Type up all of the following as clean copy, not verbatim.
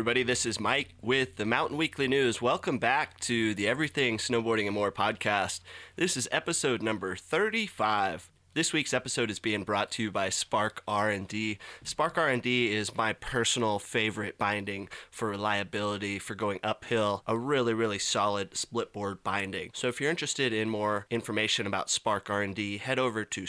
everybody. This is Mike with the Mountain Weekly News. Welcome back to the Everything Snowboarding and More podcast. This is episode number 35. This week's episode is being brought to you by Spark R&D. Spark R&D is my personal favorite binding for reliability, for going uphill, a really, really solid split board binding. So if you're interested in more information about Spark R&D, head over to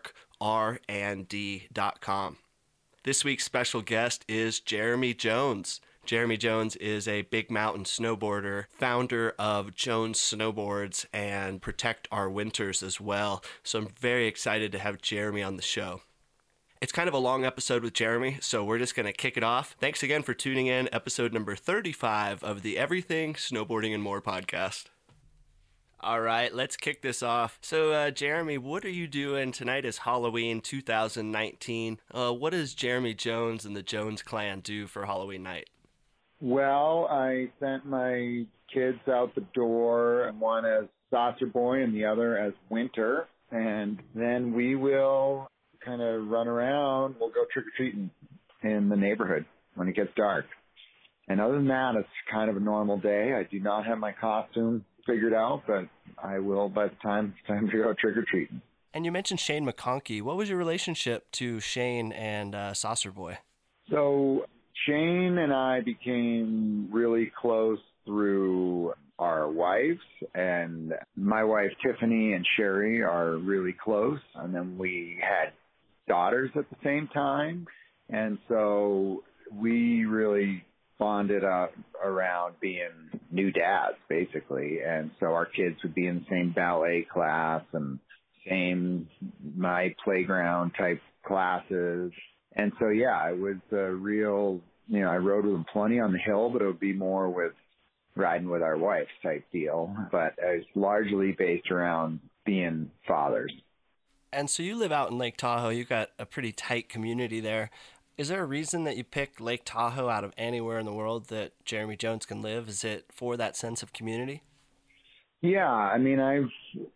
sparkrnd.com. This week's special guest is Jeremy Jones. Jeremy Jones is a big mountain snowboarder, founder of Jones Snowboards and Protect Our Winters as well. So I'm very excited to have Jeremy on the show. It's kind of a long episode with Jeremy, so we're just going to kick it off. Thanks again for tuning in, episode number 35 of the Everything Snowboarding and More podcast. All right, let's kick this off. So, Jeremy, what are you doing? Tonight is Halloween 2019. What does Jeremy Jones and the Jones clan do for Halloween night? Well, I sent my kids out the door, one as Saucer Boy and the other as Winter, and then we will kind of run around. We'll go trick-or-treating in the neighborhood when it gets dark. And other than that, it's kind of a normal day. I do not have my costume figured out, but I will by the time it's time to go trick-or-treating. And you mentioned Shane McConkey. What was your relationship to Shane and Saucer Boy? So Shane and I became really close through our wives, and my wife Tiffany and Sherry are really close, and then we had daughters at the same time, and so we really bonded up around being new dads, basically. And so our kids would be in the same ballet class and same my playground type classes. And so, yeah, it was a real, I rode with them plenty on the hill, but it would be more with riding with our wives type deal. But it's largely based around being fathers. And so you live out in Lake Tahoe. You've got a pretty tight community there. Is there a reason that you picked Lake Tahoe out of anywhere in the world that Jeremy Jones can live? Is it for that sense of community? Yeah, I mean, I've,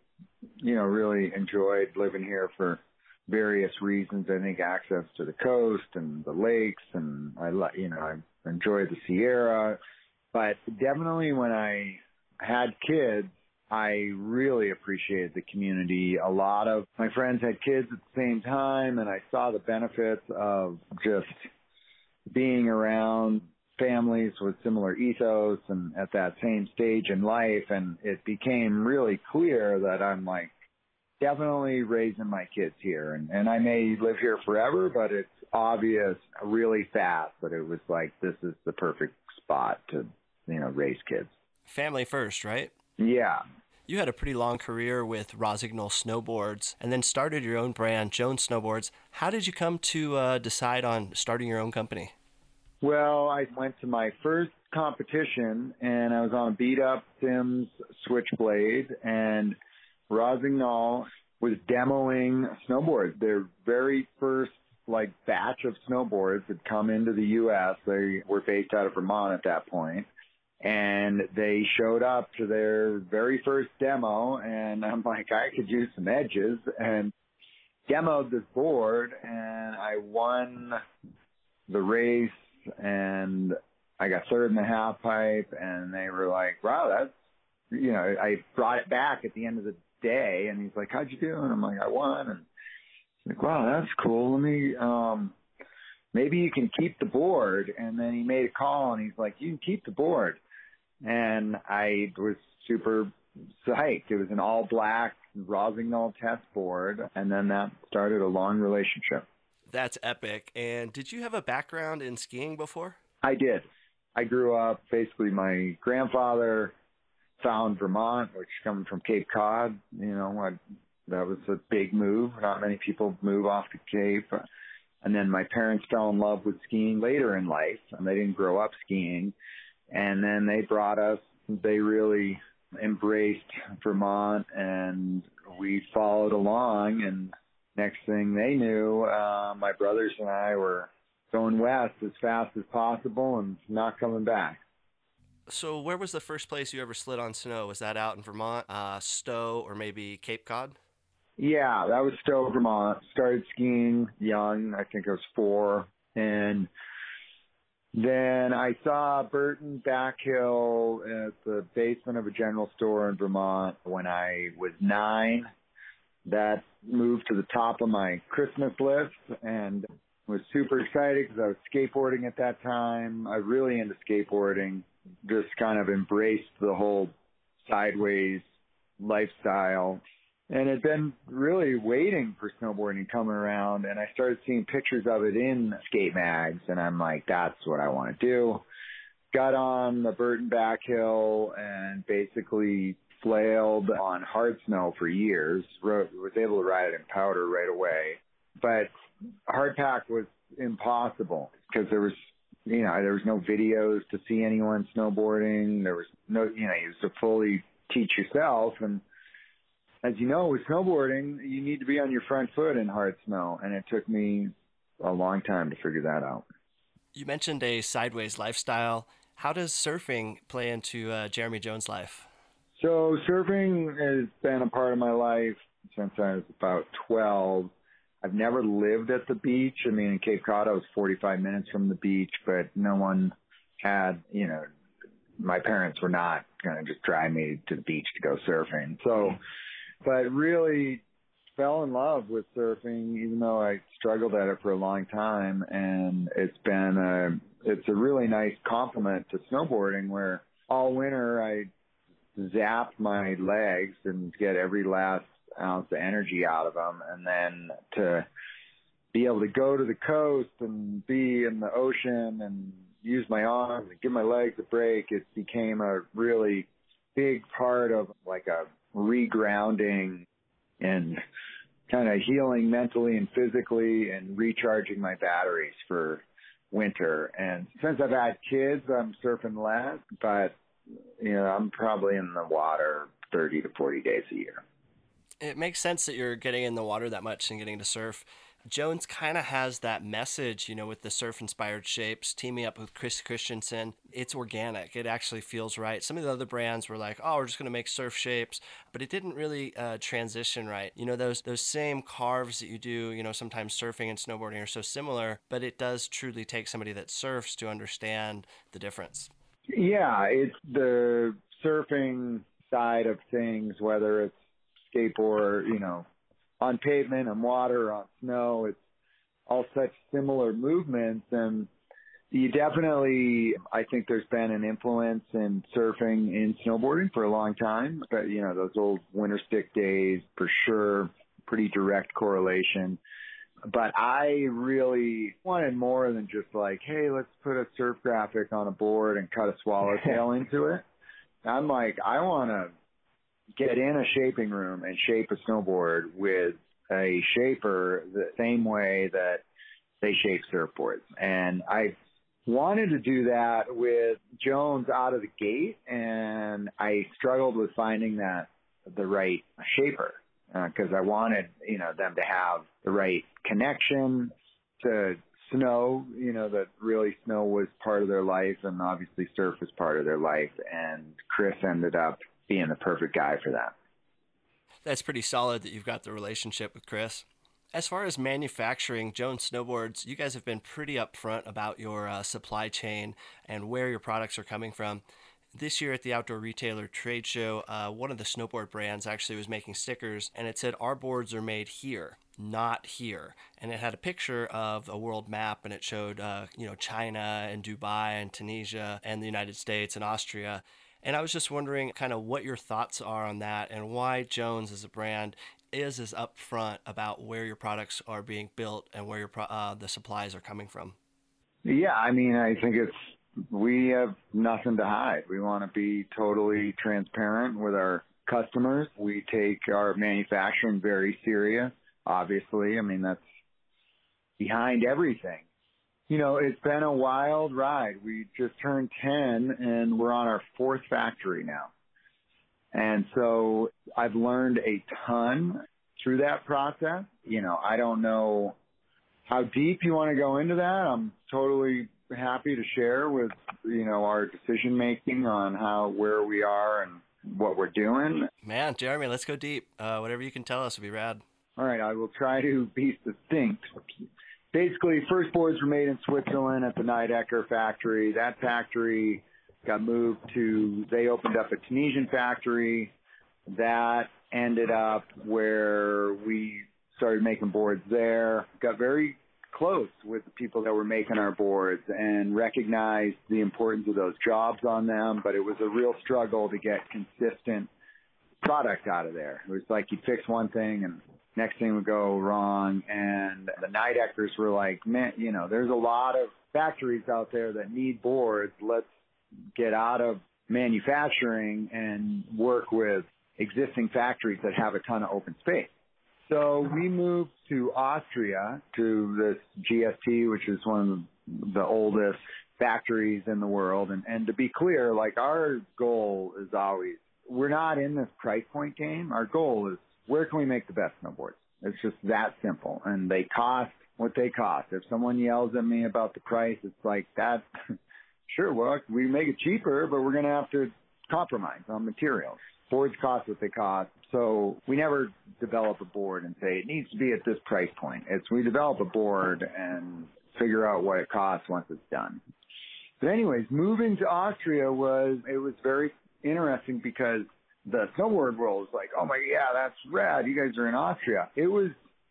really enjoyed living here for various reasons. I think access to the coast and the lakes, and I enjoy the Sierra. But definitely when I had kids, I really appreciated the community. A lot of my friends had kids at the same time, and I saw the benefits of just being around families with similar ethos and at that same stage in life. And it became really clear that I'm definitely raising my kids here. And I may live here forever, but it's obvious really fast that it was this is the perfect spot to, raise kids. Family first, right? Yeah. You had a pretty long career with Rossignol Snowboards and then started your own brand, Jones Snowboards. How did you come to decide on starting your own company? Well, I went to my first competition, and I was on a beat-up Sims Switchblade, and Rossignol was demoing snowboards. Their very first batch of snowboards had come into the U.S. They were based out of Vermont at that point. And they showed up to their very first demo, and I'm like, I could use some edges, and demoed this board, and I won the race, and I got third in the half pipe, and they were like, wow, that's, I brought it back at the end of the day, and he's like, how'd you do? And I'm like, I won, and he's like, wow, that's cool. Let me, maybe you can keep the board. And then he made a call, and he's like, you can keep the board. And I was super psyched. It was an all-black Rossignol test board, and then that started a long relationship. That's epic. And did you have a background in skiing before? I did. I grew up, basically my grandfather found Vermont, which coming from Cape Cod, that was a big move. Not many people move off the Cape. And then my parents fell in love with skiing later in life, and they didn't grow up skiing. And then they brought us, they really embraced Vermont, and we followed along. And next thing they knew, my brothers and I were going west as fast as possible and not coming back. So where was the first place you ever slid on snow? Was that out in Vermont, Stowe, or maybe Cape Cod? Yeah, that was Stowe, Vermont. Started skiing young. I think I was 4. And Then I saw Burton Backhill at the basement of a general store in Vermont when I was 9. That moved to the top of my Christmas list and was super excited because I was skateboarding at that time. I was really into skateboarding, just kind of embraced the whole sideways lifestyle and had been really waiting for snowboarding coming around. And I started seeing pictures of it in skate mags, and I'm like, that's what I want to do. Got on the Burton Backhill and basically flailed on hard snow for years. Was able to ride it in powder right away. But hardpack was impossible because there was no videos to see anyone snowboarding. There was no, you used to fully teach yourself. And as you know, with snowboarding, you need to be on your front foot in hard snow. And it took me a long time to figure that out. You mentioned a sideways lifestyle. How does surfing play into Jeremy Jones' life? So surfing has been a part of my life since I was about 12. I've never lived at the beach. I mean, in Cape Cod, I was 45 minutes from the beach, but no one had, my parents were not going to just drive me to the beach to go surfing. So, but really fell in love with surfing, even though I struggled at it for a long time. And it's a really nice complement to snowboarding where all winter I zap my legs and get every last ounce of energy out of them. And then to be able to go to the coast and be in the ocean and use my arms and give my legs a break, it became a really big part of like a regrounding and kind of healing mentally and physically and recharging my batteries for winter. And since I've had kids, I'm surfing less, but I'm probably in the water 30 to 40 days a year. It makes sense that you're getting in the water that much and getting to surf. Jones kind of has that message, with the surf-inspired shapes, teaming up with Chris Christensen. It's organic. It actually feels right. Some of the other brands were like, oh, we're just going to make surf shapes, but it didn't really transition right. Those same carves that you do, sometimes surfing and snowboarding are so similar, but it does truly take somebody that surfs to understand the difference. Yeah, it's the surfing side of things, whether it's skateboard, on pavement, on water, on snow. It's all such similar movements. And you definitely, I think there's been an influence in surfing in snowboarding for a long time. But, those old winter stick days, for sure, pretty direct correlation. But I really wanted more than just like, hey, let's put a surf graphic on a board and cut a swallowtail into it. I'm like, I want to get in a shaping room and shape a snowboard with a shaper the same way that they shape surfboards. And I wanted to do that with Jones out of the gate, and I struggled with finding the right shaper. Because I wanted, them to have the right connection to snow, that really snow was part of their life, and obviously surf was part of their life. And Chris ended up being the perfect guy for that. That's pretty solid that you've got the relationship with Chris. As far as manufacturing Jones Snowboards, you guys have been pretty upfront about your supply chain and where your products are coming from. This year at the Outdoor Retailer Trade Show, one of the snowboard brands actually was making stickers, and it said, our boards are made here, not here. And it had a picture of a world map, and it showed, China and Dubai and Tunisia and the United States and Austria. And I was just wondering kind of what your thoughts are on that and why Jones as a brand is as upfront about where your products are being built and where the supplies are coming from. Yeah, I mean, I think we have nothing to hide. We want to be totally transparent with our customers. We take our manufacturing very serious, obviously. I mean, that's behind everything. It's been a wild ride. We just turned 10 and we're on our 4th factory now. And so I've learned a ton through that process. I don't know how deep you want to go into that. I'm totally happy to share with, our decision making on where we are and what we're doing. Man, Jeremy, let's go deep. Whatever you can tell us would be rad. All right, I will try to be succinct. basically, first boards were made in Switzerland at the Nidecker factory. That factory got moved to, they opened up a Tunisian factory. That ended up where we started making boards there. Got very close with the people that were making our boards and recognized the importance of those jobs on them, but it was a real struggle to get consistent product out of there. It was like you'd fix one thing and next thing would go wrong, and the Nideckers were like, man, you know, there's a lot of factories out there that need boards. Let's get out of manufacturing and work with existing factories that have a ton of open space. So we moved to Austria, to this GST, which is one of the oldest factories in the world. And to be clear, like, our goal is always, we're not in this price point game. Our goal is, where can we make the best snowboards? It's just that simple. And they cost what they cost. If someone yells at me about the price, it's like, that, sure, well, we make it cheaper, but we're going to have to compromise on materials. Boards cost what they cost. So we never develop a board and say it needs to be at this price point. It's, we develop a board and figure out what it costs once it's done. But anyways, moving to Austria was very interesting because the snowboard world was like, oh my, yeah, that's rad. You guys are in Austria. It was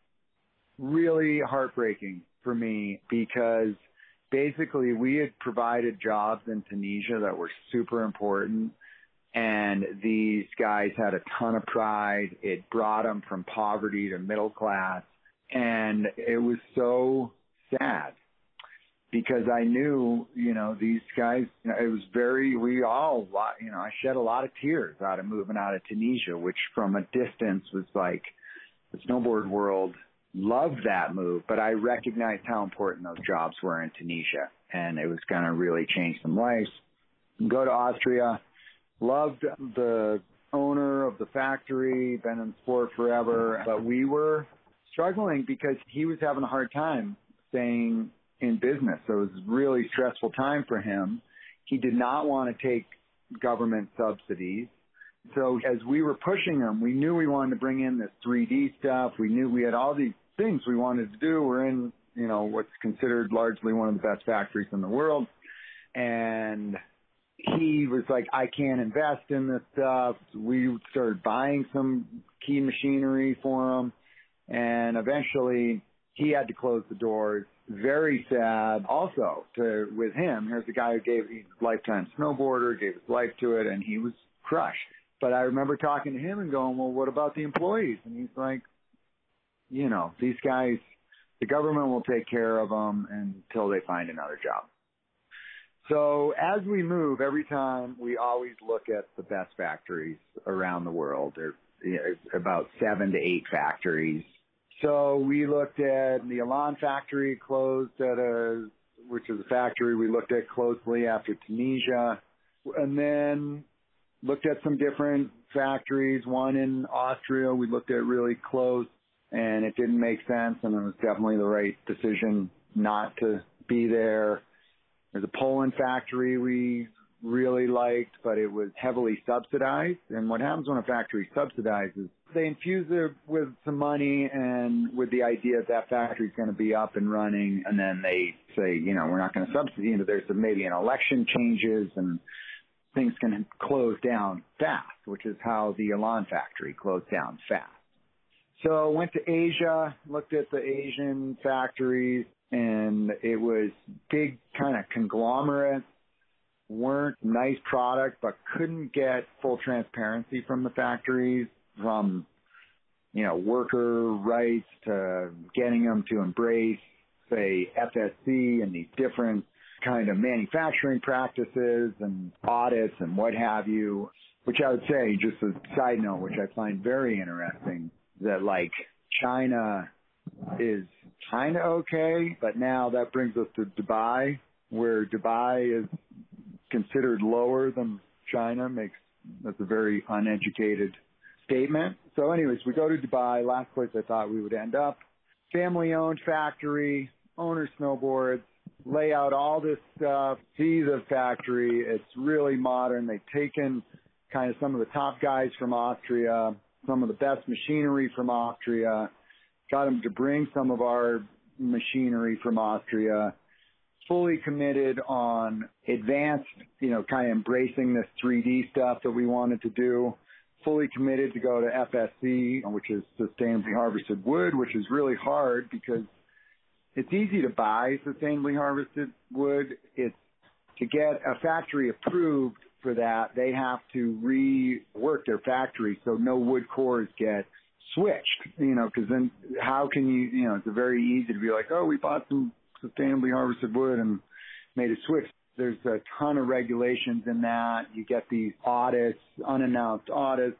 really heartbreaking for me because basically we had provided jobs in Tunisia that were super important. And these guys had a ton of pride. It brought them from poverty to middle class. And it was so sad because I knew, you know, these guys, you know, it was very, we all, you know, I shed a lot of tears out of moving out of Tunisia, which from a distance was like, the snowboard world loved that move, but I recognized how important those jobs were in Tunisia. And it was going to really change some lives. Go to Austria. Loved the owner of the factory, been in sport forever, but we were struggling because he was having a hard time staying in business. So it was a really stressful time for him. He did not want to take government subsidies. So as we were pushing him, we knew we wanted to bring in this 3D stuff. We knew we had all these things we wanted to do. We're in, you know, what's considered largely one of the best factories in the world. And he was like, I can't invest in this stuff. We started buying some key machinery for him. And eventually he had to close the doors. Very sad. Also, with him, here's a guy who gave, he's a lifetime snowboarder, gave his life to it, and he was crushed. But I remember talking to him and going, well, what about the employees? And he's like, you know, these guys, the government will take care of them until they find another job. So as we move, every time we always look at the best factories around the world. There are about 7 to 8 factories. So we looked at the Elan factory closed which is a factory we looked at closely after Tunisia, and then looked at some different factories. One in Austria we looked at really close, and it didn't make sense, and it was definitely the right decision not to be there. There's a Poland factory we really liked, but it was heavily subsidized. And what happens when a factory subsidizes, they infuse it with some money and with the idea that factory is going to be up and running. And then they say, you know, we're not going to subsidize. You know, there's maybe an election changes and things can close down fast, which is how the Elan factory closed down fast. So went to Asia, looked at the Asian factories, and it was big kind of conglomerates, weren't nice product, but couldn't get full transparency from the factories, from, you know, worker rights to getting them to embrace, say, FSC and these different kind of manufacturing practices and audits and what have you, which I would say, just a side note, which I find very interesting, that like China is kind of okay, but now that brings us to Dubai, where Dubai is considered lower than China. That's a very uneducated statement. So anyways, we go to Dubai, last place I thought we would end up. Family-owned factory, owner snowboards, lay out all this stuff, see the factory. It's really modern. They've taken kind of some of the top guys from Austria, some of the best machinery from Austria, got them to bring some of our machinery from Austria, fully committed on advanced, kind of embracing this 3D stuff that we wanted to do, fully committed to go to FSC, which is sustainably harvested wood, which is really hard because it's easy to buy sustainably harvested wood. It's to get a factory approved for that, they have to rework their factory so no wood cores get switched, because then how can you, it's very easy to be like, oh, we bought some sustainably harvested wood and made a switch. There's a ton of regulations in that. You get these audits, unannounced audits,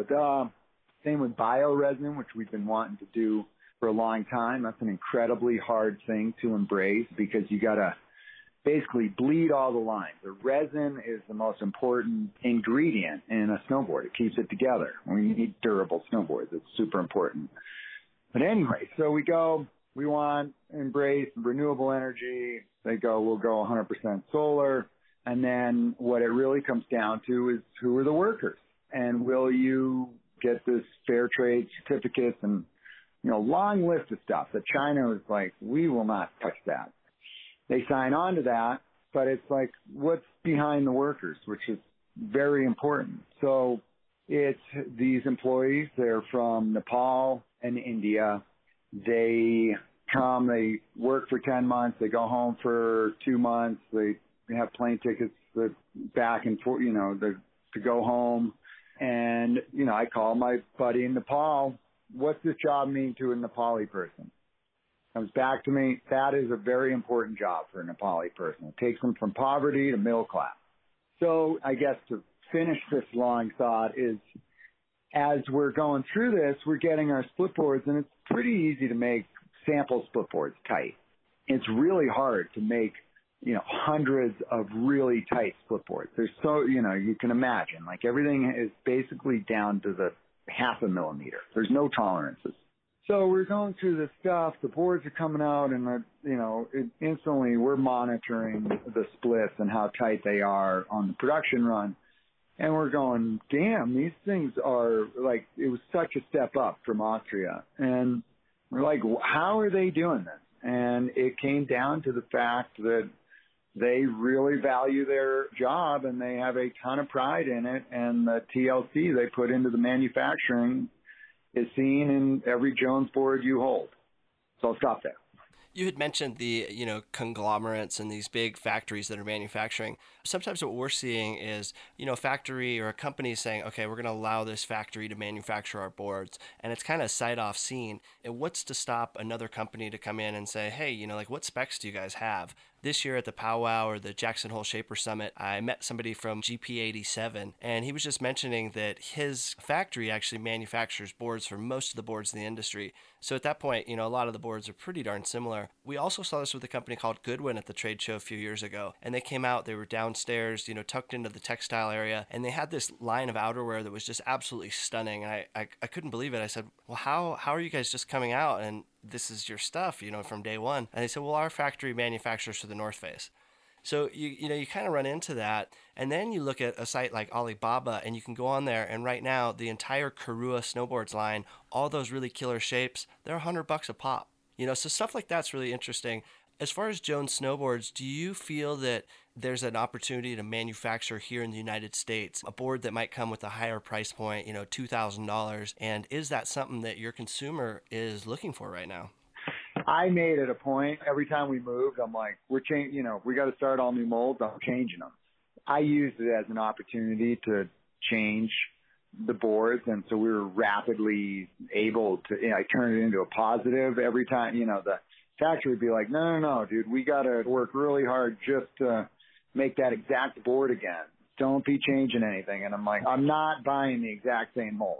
Same with bioresin, which we've been wanting to do for a long time. That's an incredibly hard thing to embrace because you got to basically bleed all the lines. The resin is the most important ingredient in a snowboard. It keeps it together. We need durable snowboards. It's super important. But anyway, so we want to embrace renewable energy. They go, we'll go 100% solar. And then what it really comes down to is who are the workers? And will you get this fair trade certificates and, long list of stuff that China was like, we will not touch that. They sign on to that, but it's like, what's behind the workers, which is very important. So it's these employees, they're from Nepal and India. They come, they work for 10 months, they go home for 2 months, they have plane tickets back and forth, to go home. And, I call my buddy in Nepal, what's this job mean to a Nepali person? Comes back to me, that is a very important job for a Nepali person. It takes them from poverty to middle class. So I guess to finish this long thought is, as we're going through this, we're getting our split boards, and it's pretty easy to make sample split boards tight. It's really hard to make, hundreds of really tight split boards. There's you can imagine, like everything is basically down to the 0.5 millimeter. There's no tolerances. So we're going through this stuff. The boards are coming out, and instantly we're monitoring the splits and how tight they are on the production run. And we're going, damn, these things are like, it was such a step up from Austria. And we're like, how are they doing this? And it came down to the fact that they really value their job and they have a ton of pride in it. And the TLC they put into the manufacturing is seen in every Jones board you hold. So I'll stop there. You had mentioned the, conglomerates and these big factories that are manufacturing. Sometimes what we're seeing is, a factory or a company saying, okay, we're going to allow this factory to manufacture our boards. And it's kind of sight off scene. And what's to stop another company to come in and say, hey, what specs do you guys have? This year at the Powwow or the Jackson Hole Shaper Summit, I met somebody from GP87, and he was just mentioning that his factory actually manufactures boards for most of the boards in the industry. So at that point, a lot of the boards are pretty darn similar. We also saw this with a company called Goodwin at the trade show a few years ago, and they came out, they were downstairs, tucked into the textile area, and they had this line of outerwear that was just absolutely stunning. And I couldn't believe it. I said, well, how are you guys just coming out and this is your stuff, from day one? And they said, well, our factory manufactures for the North Face. So you kind of run into that. And then you look at a site like Alibaba and you can go on there, and right now the entire Karua snowboards line, all those really killer shapes, they're $100 a pop. So stuff like that's really interesting. As far as Jones Snowboards, do you feel that there's an opportunity to manufacture here in the United States a board that might come with a higher price point, $2,000? And is that something that your consumer is looking for right now? I made it a point. Every time we moved, I'm like, we got to start all new molds. I'm changing them. I used it as an opportunity to change the boards. And so we were rapidly able to, I turned it into a positive every time, the factory would be like, no, dude, we got to work really hard just to make that exact board again. Don't be changing anything. And I'm like, I'm not buying the exact same mold.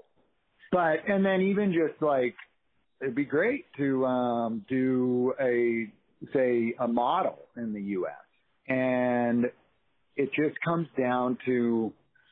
And then even just like, it'd be great to do a model in the U.S. And it just comes down to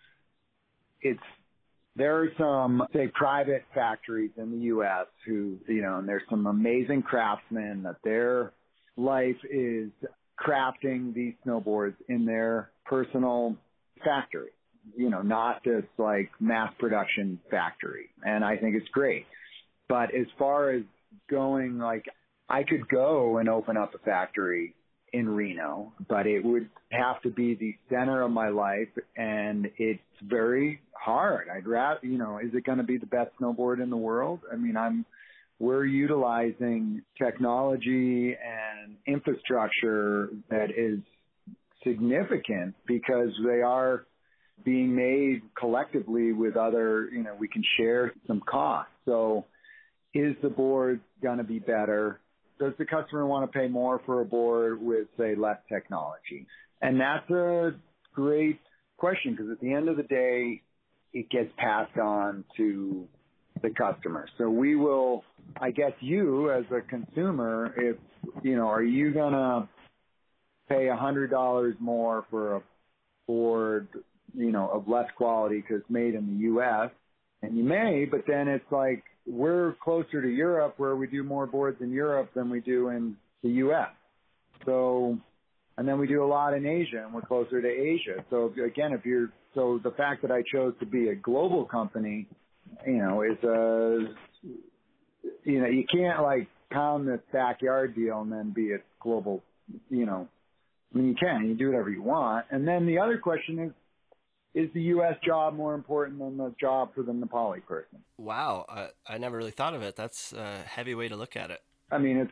there are some, say, private factories in the U.S. who, and there's some amazing craftsmen that their life is crafting these snowboards in their personal factory, not this like mass production factory. And I think it's great. But as far as going, like, I could go and open up a factory in Reno, but it would have to be the center of my life, and it's very hard. I'd rather, is it going to be the best snowboard in the world? I mean, we're utilizing technology and infrastructure that is significant because they are being made collectively with other, we can share some costs. So is the board going to be better? Does the customer want to pay more for a board with, say, less technology? And that's a great question because at the end of the day, it gets passed on to the customer. So we will, I guess you as a consumer, if, are you going to pay $100 more for a board, of less quality because it's made in the U.S.? And you may, but then it's like, we're closer to Europe where we do more boards in Europe than we do in the U.S. So, and then we do a lot in Asia and we're closer to Asia. So again, so the fact that I chose to be a global company, is you can't like pound this backyard deal and then be a global, I mean, you can, you do whatever you want. And then the other question is the U.S. job more important than the job for the Nepali person? Wow. I never really thought of it. That's a heavy way to look at it. I mean,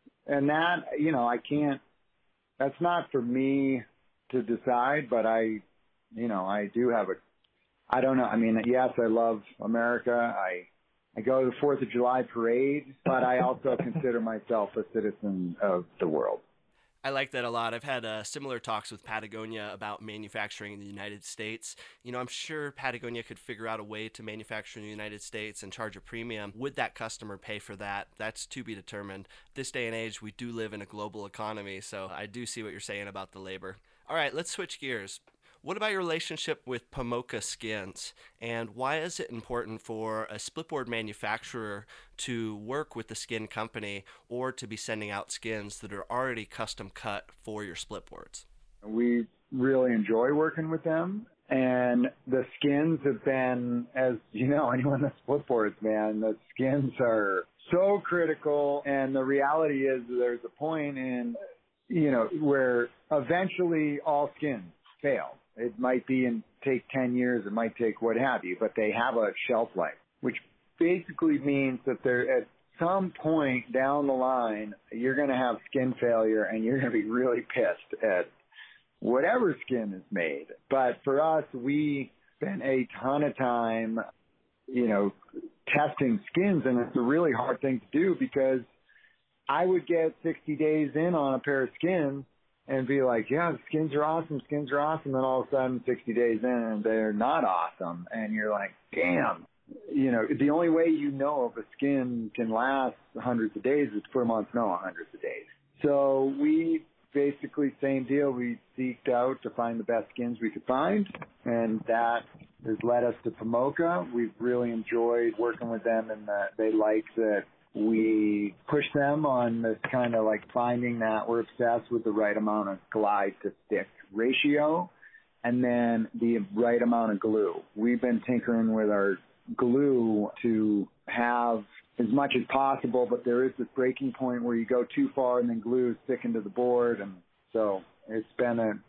I can't, that's not for me to decide, but I do have I don't know. I mean, yes, I love America. I go to the 4th of July parade, but I also consider myself a citizen of the world. I like that a lot. I've had similar talks with Patagonia about manufacturing in the United States. I'm sure Patagonia could figure out a way to manufacture in the United States and charge a premium. Would that customer pay for that? That's to be determined. This day and age, we do live in a global economy, so I do see what you're saying about the labor. All right, let's switch gears. What about your relationship with Pomoca Skins, and why is it important for a splitboard manufacturer to work with the skin company or to be sending out skins that are already custom cut for your splitboards? We really enjoy working with them, and the skins have been, as you know, anyone that splitboards, man, the skins are so critical, and the reality is there's a point in, where eventually all skins fail. It might take 10 years, it might take what have you, but they have a shelf life, which basically means that they're at some point down the line, you're going to have skin failure and you're going to be really pissed at whatever skin is made. But for us, we spent a ton of time, testing skins, and it's a really hard thing to do because I would get 60 days in on a pair of skins and be like, yeah, the skins are awesome. Then all of a sudden, 60 days in, they're not awesome. And you're like, damn. The only way if a skin can last hundreds of days is to put them on snow hundreds of days. So we basically, same deal. We seeked out to find the best skins we could find, and that has led us to Pomoca. We've really enjoyed working with them, and they like that we push them on this kind of like finding that we're obsessed with the right amount of glide to stick ratio and then the right amount of glue. We've been tinkering with our glue to have as much as possible, but there is this breaking point where you go too far and then glue is sticking to the board. And so it's been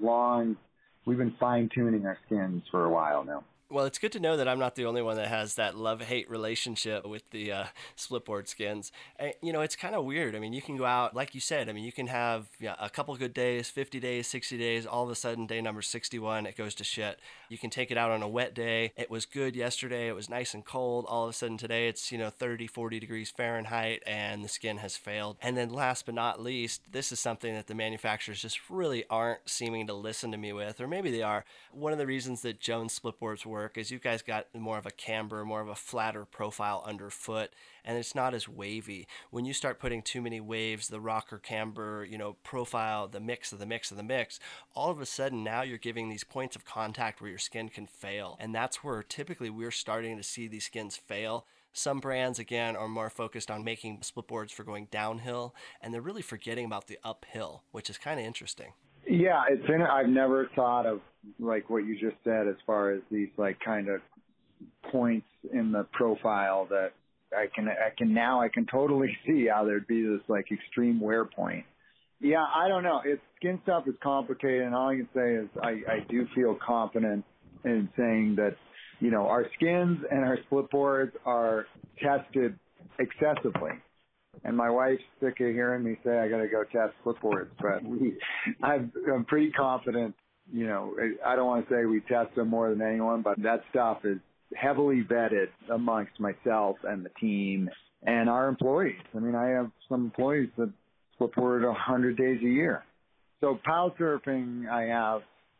we've been fine-tuning our skins for a while now. Well, it's good to know that I'm not the only one that has that love-hate relationship with the splitboard skins. It's kind of weird. I mean, you can go out, like you said, you can have a couple good days, 50 days, 60 days, all of a sudden, day number 61, it goes to shit. You can take it out on a wet day. It was good yesterday. It was nice and cold. All of a sudden today, it's, 30, 40 degrees Fahrenheit, and the skin has failed. And then last but not least, this is something that the manufacturers just really aren't seeming to listen to me with, or maybe they are. One of the reasons that Jones splitboards work is you guys got more of a camber, more of a flatter profile underfoot, and it's not as wavy. When you start putting too many waves, the rocker camber, profile, the mix of the mix of the mix, all of a sudden now you're giving these points of contact where your skin can fail. And that's where typically we're starting to see these skins fail. Some brands, again, are more focused on making splitboards for going downhill, and they're really forgetting about the uphill, which is kind of interesting. Yeah, I've never thought of like what you just said as far as these like kind of points in the profile that I can totally see how there'd be this like extreme wear point. Yeah, I don't know. Skin stuff is complicated, and all I can say is I do feel confident in saying that, our skins and our split boards are tested excessively. And my wife's sick of hearing me say I got to go test split boards, but I'm pretty confident. I don't want to say we test them more than anyone, but that stuff is heavily vetted amongst myself and the team and our employees. I mean, I have some employees that split board 100 days a year. So pow surfing, I have,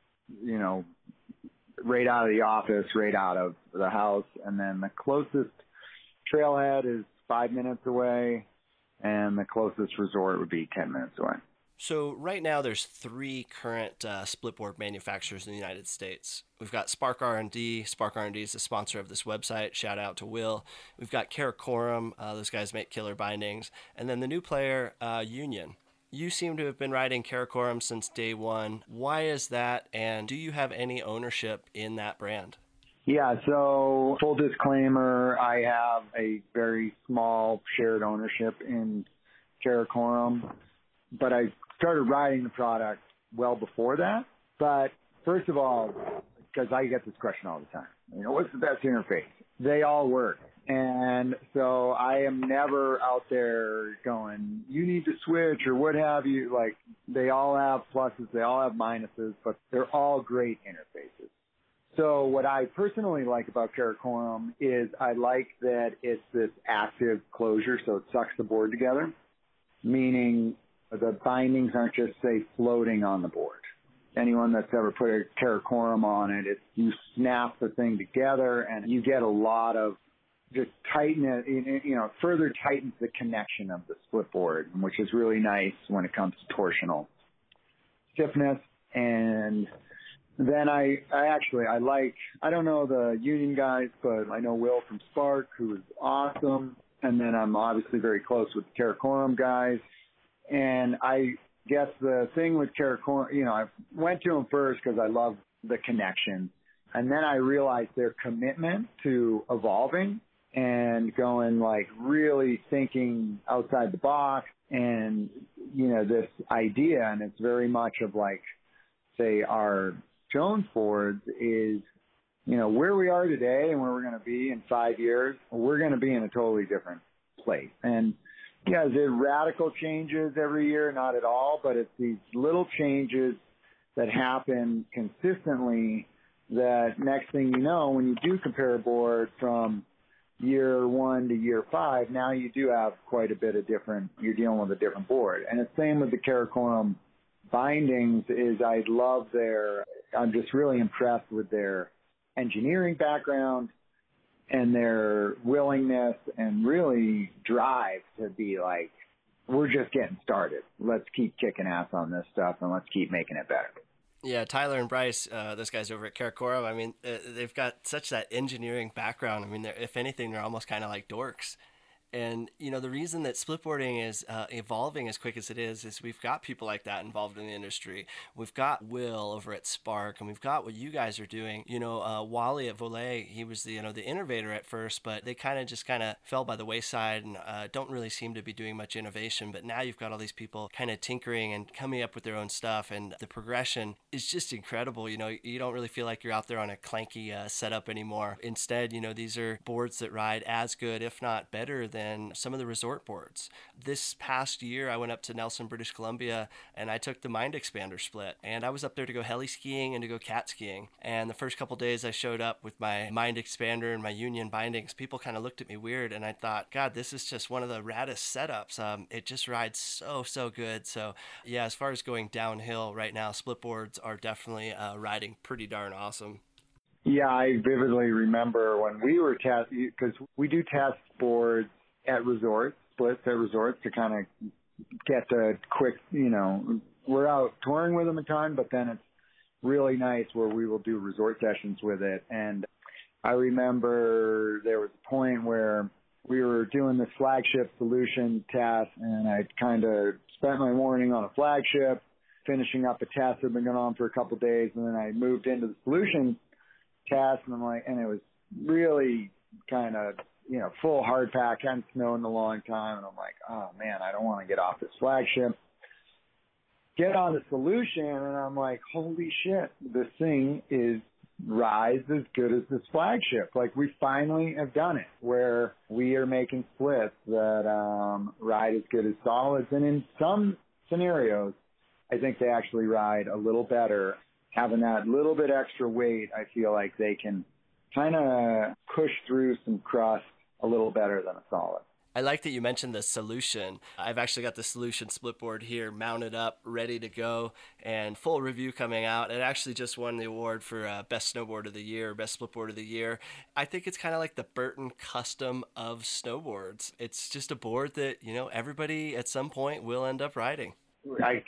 right out of the office, right out of the house. And then the closest trailhead is 5 minutes away, and the closest resort would be 10 minutes away. So right now there's 3 current splitboard manufacturers in the United States. We've got Spark R&D. Spark R&D is the sponsor of this website. Shout out to Will. We've got Karakoram. Those guys make killer bindings. And then the new player, Union. You seem to have been riding Karakoram since day one. Why is that? And do you have any ownership in that brand? Yeah, so full disclaimer, I have a very small shared ownership in Karakoram, but I started riding the product well before that. But first of all, because I get this question all the time, what's the best interface? They all work. And so I am never out there going, you need to switch or what have you. Like, they all have pluses, they all have minuses, but they're all great interfaces. So what I personally like about Karakoram is I like that it's this active closure, so it sucks the board together, meaning the bindings aren't just, say, floating on the board. Anyone that's ever put a Karakoram on it, you snap the thing together and you get a lot of just tighten it, it further tightens the connection of the split board, which is really nice when it comes to torsional stiffness. And then I don't know the Union guys, but I know Will from Spark, who is awesome. And then I'm obviously very close with the Karakoram guys. And I guess the thing with Karakoram, I went to them first because I love the connection. And then I realized their commitment to evolving and going, like, really thinking outside the box and, this idea. And it's very much of, like, say, our Jones boards is, where we are today and where we're going to be in 5 years, we're going to be in a totally different place. And, yeah, there are radical changes every year, not at all, but it's these little changes that happen consistently that next thing you know, when you do compare a board from year 1 to year 5, now you do have quite a bit of you're dealing with a different board. And the same with the Karakoram bindings is I'm just really impressed with their engineering background and their willingness and really drive to be like, we're just getting started. Let's keep kicking ass on this stuff and let's keep making it better. Yeah, Tyler and Bryce, those guys over at Karakoram, I mean, they've got such that engineering background. I mean, if anything, they're almost kind of like dorks. And, the reason that splitboarding is evolving as quick as it is we've got people like that involved in the industry. We've got Will over at Spark, and we've got what you guys are doing. Wally at Volet, he was the innovator at first, but they kind of fell by the wayside and don't really seem to be doing much innovation. But now you've got all these people kind of tinkering and coming up with their own stuff, and the progression is just incredible. You don't really feel like you're out there on a clanky setup anymore. Instead, these are boards that ride as good, if not better, than some of the resort boards. This past year, I went up to Nelson, British Columbia, and I took the Mind Expander split. And I was up there to go heli skiing and to go cat skiing. And the first couple days I showed up with my Mind Expander and my Union bindings, people kind of looked at me weird, and I thought, God, this is just one of the raddest setups. It just rides so good. So yeah, as far as going downhill right now, split boards are definitely riding pretty darn awesome. Yeah, I vividly remember when we were testing, because we do test boards at resorts, splits at resorts to kind of get the quick, we're out touring with them a ton, but then it's really nice where we will do resort sessions with it. And I remember there was a point where we were doing this flagship solution test, and I kind of spent my morning on a flagship, finishing up a test that had been going on for a couple of days, and then I moved into the solution test, and it was really kind of full hard pack, hadn't snowed in a long time. And I'm like, oh man, I don't want to get off this flagship. Get on the Solution, and I'm like, holy shit, this thing rides as good as this flagship. Like, we finally have done it, where we are making splits that ride as good as solids. And in some scenarios, I think they actually ride a little better. Having that little bit extra weight, I feel like they can kind of push through some crust a little better than a solid. I like that you mentioned the Solution. I've actually got the Solution split board here mounted up, ready to go, and full review coming out. It actually just won the award for Best Snowboard of the Year, Best Split Board of the Year. I think it's kind of like the Burton Custom of snowboards. It's just a board that, everybody at some point will end up riding. Right.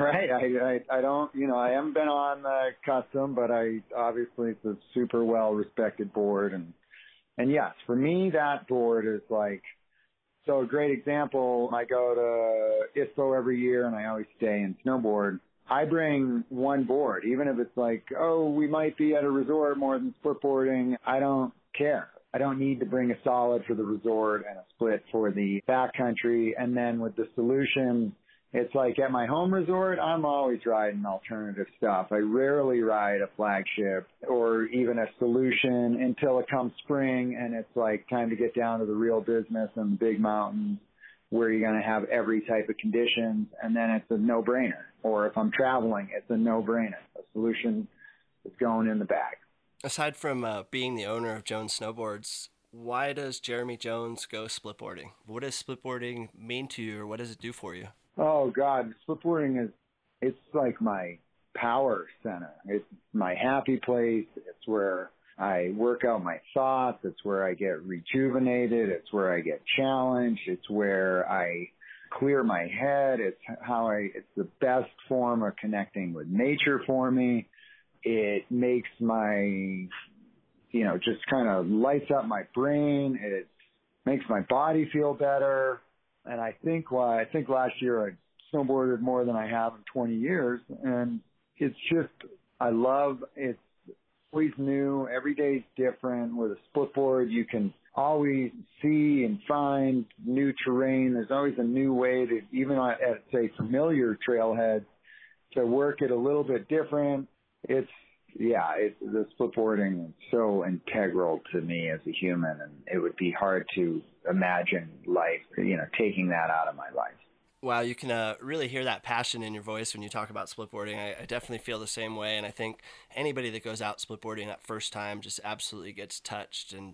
I don't, I haven't been on the Custom, but obviously it's a super well-respected board. And yes, for me, that board is like, so a great example, I go to ISPO every year and I always stay and snowboard. I bring one board, even if it's like, oh, we might be at a resort more than split boarding. I don't care. I don't need to bring a solid for the resort and a split for the backcountry. And then with the Solution, it's like at my home resort, I'm always riding alternative stuff. I rarely ride a flagship or even a Solution until it comes spring and it's like time to get down to the real business and the big mountains where you're going to have every type of conditions, and then it's a no-brainer. Or if I'm traveling, it's a no-brainer. A Solution is going in the bag. Aside from being the owner of Jones Snowboards, why does Jeremy Jones go splitboarding? What does splitboarding mean to you, or what does it do for you? Oh, God, splitboarding it's like my power center. It's my happy place. It's where I work out my thoughts. It's where I get rejuvenated. It's where I get challenged. It's where I clear my head. It's the best form of connecting with nature for me. It makes my, just kind of lights up my brain. It makes my body feel better. And I think last year I snowboarded more than I have in 20 years. And it's just, it's always new. Every day is different. With a split board, you can always see and find new terrain. There's always a new way to, even at, say, familiar trailheads, to work it a little bit different. The split boarding is so integral to me as a human, and it would be hard to imagine life, taking that out of my life. Wow, you can really hear that passion in your voice when you talk about splitboarding. I definitely feel the same way, and I think anybody that goes out splitboarding that first time just absolutely gets touched, and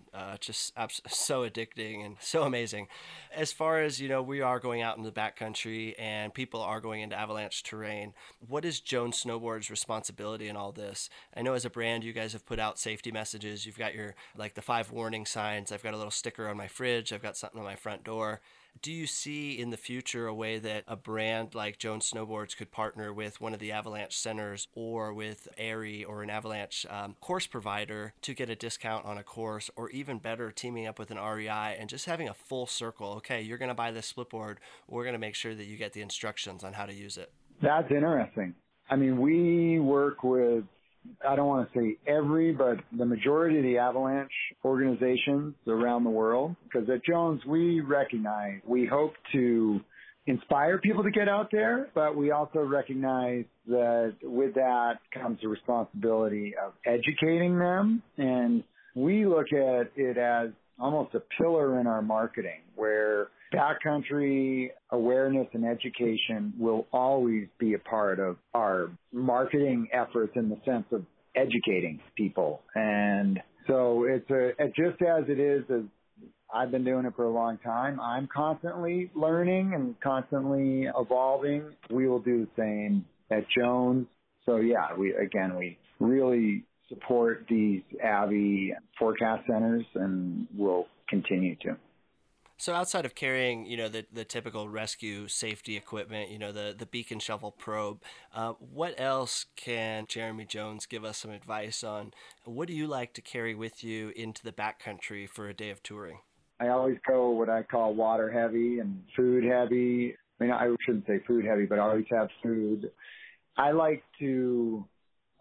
so addicting and so amazing. As far as, we are going out in the backcountry and people are going into avalanche terrain, what is Jones Snowboard's responsibility in all this? I know as a brand, you guys have put out safety messages. You've got your, the 5 warning signs. I've got a little sticker on my fridge. I've got something on my front door. Do you see in the future a way that a brand like Jones Snowboards could partner with one of the avalanche centers or with ARI or an avalanche course provider to get a discount on a course, or even better, teaming up with an REI and just having a full circle? Okay, you're going to buy this splitboard. We're going to make sure that you get the instructions on how to use it. That's interesting. I mean, we work with, I don't want to say every, but the majority of the avalanche organizations around the world, because at Jones, we hope to inspire people to get out there, but we also recognize that with that comes the responsibility of educating them. And we look at it as almost a pillar in our marketing, where backcountry awareness and education will always be a part of our marketing efforts, in the sense of educating people. And so it's just as it is, as I've been doing it for a long time, I'm constantly learning and constantly evolving. We will do the same at Jones. So yeah, we really support these AVI forecast centers, and will continue to. So outside of carrying, the typical rescue safety equipment, the beacon shovel probe, what else can Jeremy Jones give us some advice on? What do you like to carry with you into the backcountry for a day of touring? I always go what I call water heavy and food heavy. I mean, I shouldn't say food heavy, but I always have food. I like to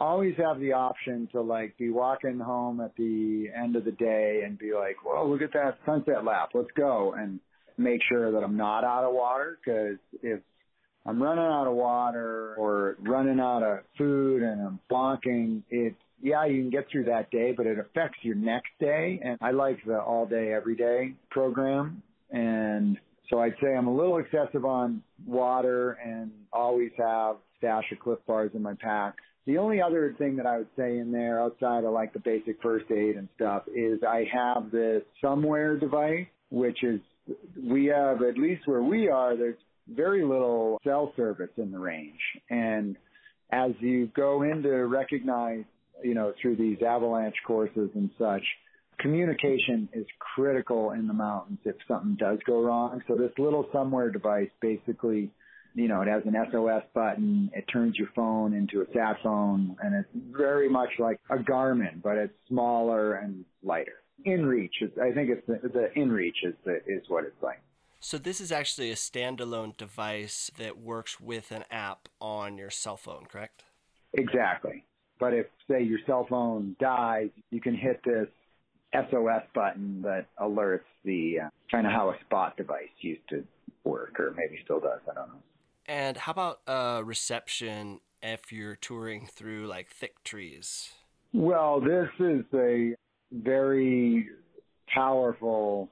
always have the option to like be walking home at the end of the day and be like, whoa, look at that sunset lap. Let's go. And make sure that I'm not out of water, because if I'm running out of water or running out of food and I'm bonking, yeah, you can get through that day, but it affects your next day. And I like the all day, every day program. And so I'd say I'm a little excessive on water and always have a stash of Clif Bars in my pack. The only other thing that I would say in there outside of like the basic first aid and stuff is I have this Somewhere device, which is, we have, at least where we are, there's very little cell service in the range. And as you go in to recognize, through these avalanche courses and such, communication is critical in the mountains if something does go wrong. So this little Somewhere device basically, it has an SOS button. It turns your phone into a sat phone, and it's very much like a Garmin, but it's smaller and lighter. InReach, I think it's the InReach is what it's like. So this is actually a standalone device that works with an app on your cell phone, correct? Exactly. But if, say, your cell phone dies, you can hit this SOS button that alerts the kind of how a Spot device used to work, or maybe still does. I don't know. And how about reception if you're touring through like thick trees? Well, this is a very powerful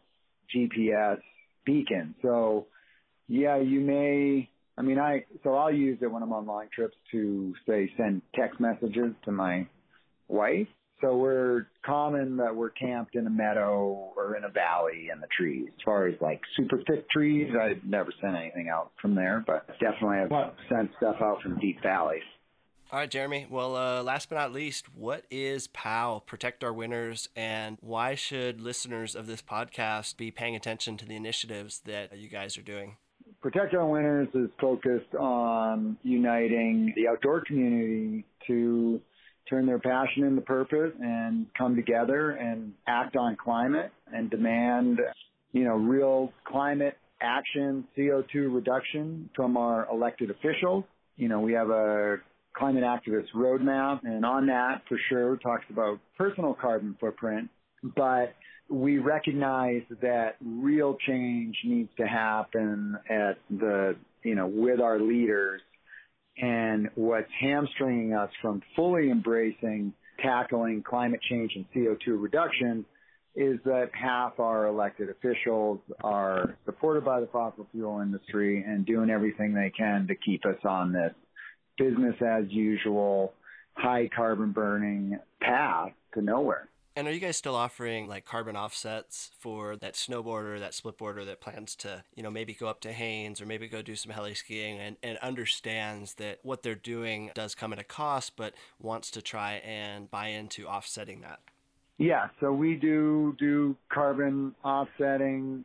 GPS beacon. So, yeah, you may, I'll use it when I'm on long trips to, say, send text messages to my wife. So we're common that we're camped in a meadow or in a valley in the trees. As far as like super thick trees, I've never sent anything out from there, but definitely I've sent stuff out from deep valleys. All right, Jeremy. Well, last but not least, what is POW, Protect Our Winters, and why should listeners of this podcast be paying attention to the initiatives that you guys are doing? Protect Our Winters is focused on uniting the outdoor community to turn their passion into purpose and come together and act on climate and demand, real climate action, CO2 reduction from our elected officials. We have a climate activist roadmap, and on that, for sure, talks about personal carbon footprint, but we recognize that real change needs to happen at with our leaders. And what's hamstringing us from fully embracing tackling climate change and CO2 reduction is that half our elected officials are supported by the fossil fuel industry and doing everything they can to keep us on this business as usual, high carbon burning path to nowhere. And are you guys still offering like carbon offsets for that snowboarder, that splitboarder that plans to, maybe go up to Haines or maybe go do some heli skiing and understands that what they're doing does come at a cost, but wants to try and buy into offsetting that? Yeah, so we do carbon offsetting.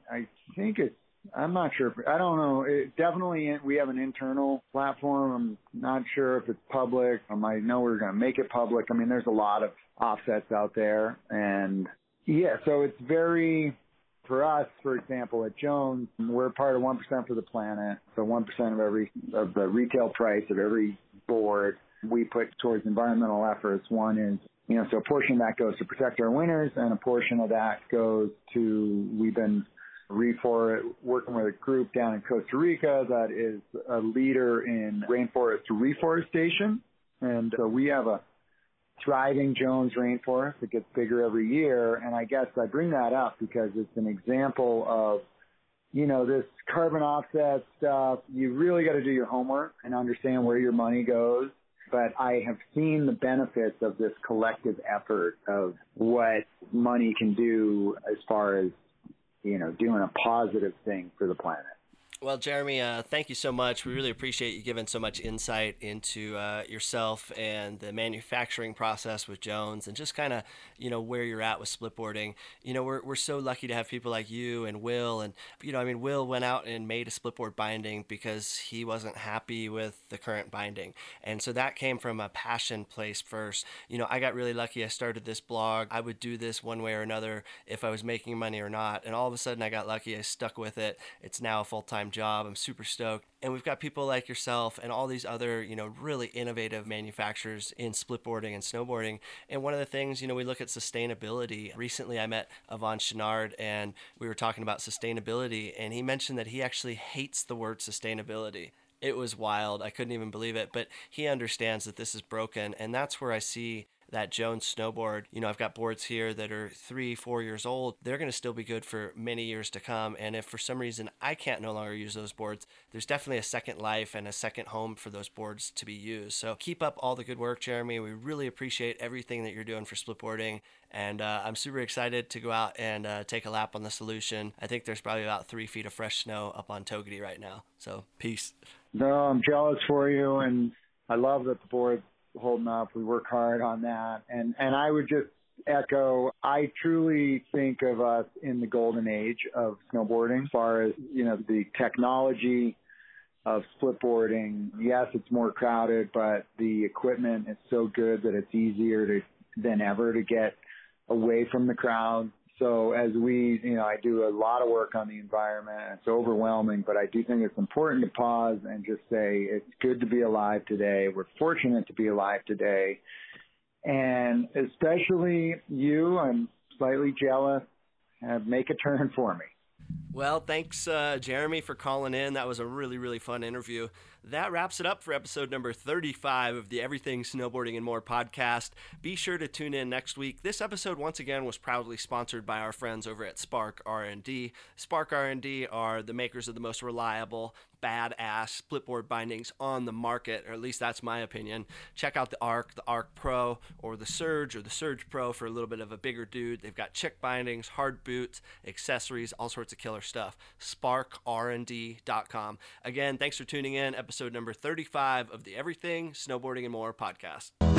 I'm not sure. I don't know. Definitely, we have an internal platform. I'm not sure if it's public. I know we're going to make it public. There's a lot of offsets out there. And, yeah, so it's very, for us, for example, at Jones, we're part of 1% for the Planet. So 1% of the retail price of every board we put towards environmental efforts. One is, so a portion of that goes to Protect Our Winters, and a portion of that goes to, we've been working with a group down in Costa Rica that is a leader in rainforest reforestation. And so we have a thriving Jones rainforest that gets bigger every year. And I guess I bring that up because it's an example of, this carbon offset stuff. You really got to do your homework and understand where your money goes. But I have seen the benefits of this collective effort of what money can do as far as doing a positive thing for the planet. Well, Jeremy, thank you so much. We really appreciate you giving so much insight into yourself and the manufacturing process with Jones and just kind of, where you're at with splitboarding. We're so lucky to have people like you and Will. And, Will went out and made a splitboard binding because he wasn't happy with the current binding. And so that came from a passion place first. I got really lucky. I started this blog. I would do this one way or another if I was making money or not. And all of a sudden I got lucky. I stuck with it. It's now a full-time job. I'm super stoked. And we've got people like yourself and all these other, really innovative manufacturers in splitboarding and snowboarding. And one of the things, we look at sustainability. Recently, I met Yvon Chouinard and we were talking about sustainability, and he mentioned that he actually hates the word sustainability. It was wild. I couldn't even believe it, but he understands that this is broken. And that's where I see that Jones snowboard. I've got boards here that are 3-4 years old. They're going to still be good for many years to come. And if for some reason I can't no longer use those boards, there's definitely a second life and a second home for those boards to be used. So keep up all the good work, Jeremy. We really appreciate everything that you're doing for splitboarding. And I'm super excited to go out and take a lap on the Solution. I think there's probably about 3 feet of fresh snow up on Togety right now. So peace. No, I'm jealous for you, and I love that the board's holding up. We work hard on that. And I would just echo, I truly think of us in the golden age of snowboarding as far as, the technology of splitboarding. Yes, it's more crowded, but the equipment is so good that it's easier than ever to get away from the crowd. So as I do a lot of work on the environment. It's overwhelming, but I do think it's important to pause and just say it's good to be alive today. We're fortunate to be alive today. And especially you, I'm slightly jealous. Make a turn for me. Well, thanks, Jeremy, for calling in. That was a really, really fun interview. That wraps it up for episode number 35 of the Everything Snowboarding and More podcast. Be sure to tune in next week. This episode, once again, was proudly sponsored by our friends over at Spark R&D. Spark R&D are the makers of the most reliable, badass splitboard bindings on the market, or at least that's my opinion. Check out the Arc Pro, or the Surge Pro for a little bit of a bigger dude. They've got chick bindings, hard boots, accessories, all sorts of killer stuff. SparkRnd.com. Again, thanks for tuning in. Episode number 35 of the Everything Snowboarding and More podcast.